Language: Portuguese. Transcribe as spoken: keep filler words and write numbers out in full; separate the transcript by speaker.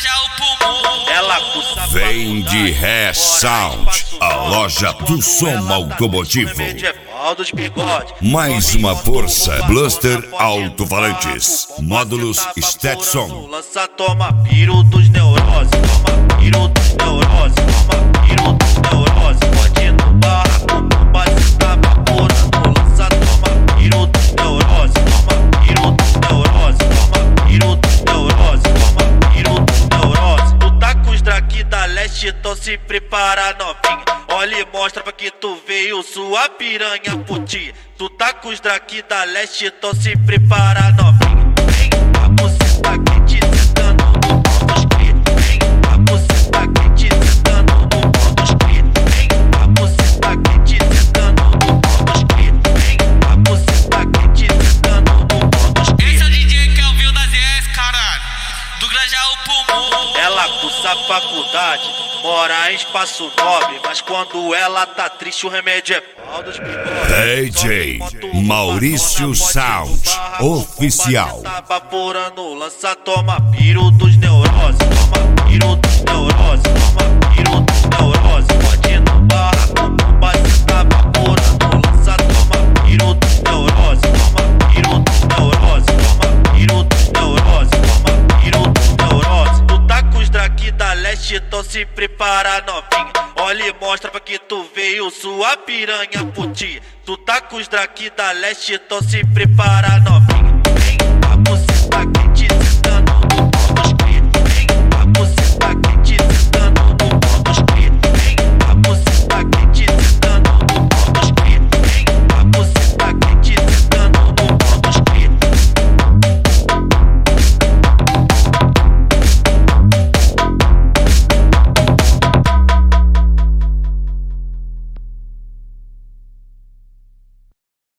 Speaker 1: Grajaú Pulmão.
Speaker 2: Ela custa.
Speaker 3: Vem de Ré Sound, a loja do som automotivo.
Speaker 2: Dos bigode.
Speaker 3: Mais uma força, Bluster Alto-Falantes, módulos Stetson.
Speaker 2: Lança, toma piro dos neuroses, toma piro dos neuroses, toma piro dos neuroses. Pode no barraco, base tá vaporando. Lança, toma piro dos neuroses, toma piro dos neuroses, toma piro dos neuroses, toma piro dos neuroses. Tu tá com os draki da leste, então se prepara novinha. Olha e mostra pra que tu veio, sua piranha puti. Tu tá com os draki da leste, então se prepara novinha. Vem, a buceta quente sentando no pau dos cria. Vem, a buceta quente sentando no pau dos cria. Vem, a buceta quente sentando no pau dos cria. Vem, a buceta quente sentando no pau dos cria.
Speaker 1: Esse é o D J Kelvin da Z S, caralho, do Grajaú Pulmão.
Speaker 2: Ela cursa faculdade, mora em espaço nobre, mas quando ela tá triste o remédio é pau dos
Speaker 3: D J Maurício Sound Oficial.
Speaker 2: Tá vaporando, lança, toma piro dos neuroses, toma piro dos neuroses, toma piro dos neuroses. Pode no barraco, base tá vaporando, lança, toma piro dos neuroses, toma piro dos neuroses, toma piro dos neuroses, toma piro dos neuroses. Tu tá com os draki da leste, então se prepara novinha. Olha e mostra pra que tu veio, sua piranha puti. Tu tá com os draki da leste, então se prepara novinha.